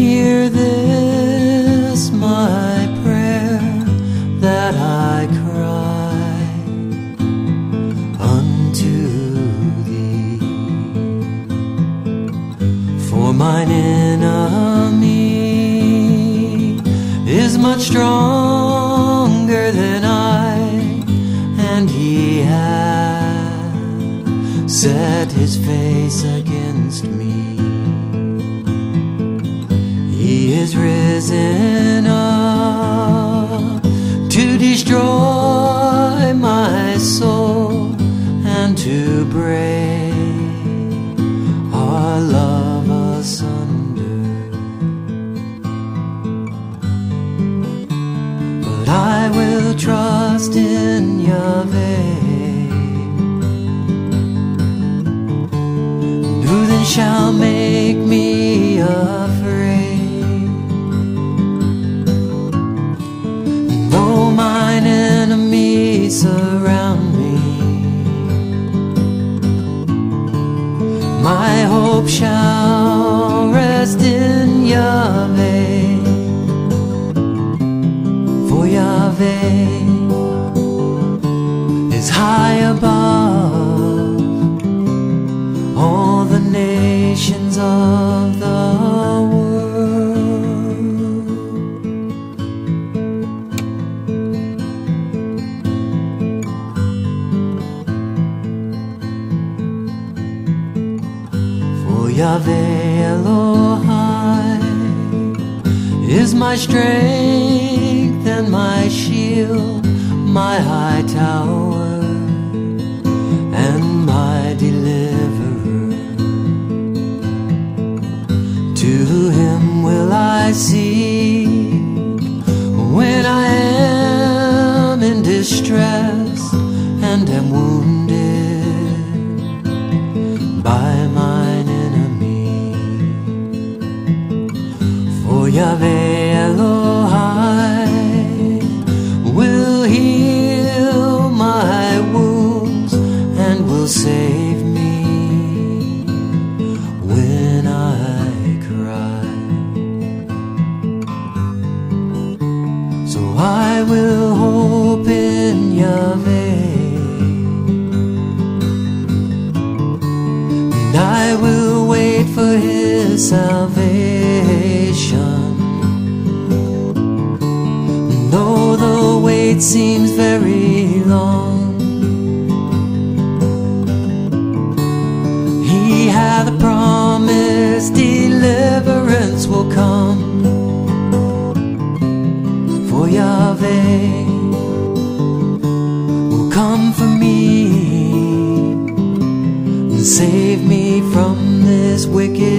hear this my prayer that I cry unto Thee. For mine enemy is much stronger than I, and he hath set his face against me. He is risen up to destroy my soul and to break our love asunder. But I will trust in Yahweh. Who then shall make me afraid? Though mine enemies surround me, my hope shall rest in Yahweh. For Yahweh is high above all the nations of the world. For Yahweh Elohai is my strength and my shield, my high tower and my deliverer. To him will I seek when I am in distress and am wounded by mine enemy. For Yahweh Elohai will heal my wounds and will save me when I cry. So I will hope in Yahweh, and I will wait for His salvation. Though the wait seems very long, He hath promised deliverance will come. For Yahweh will come for me and save me from this wicked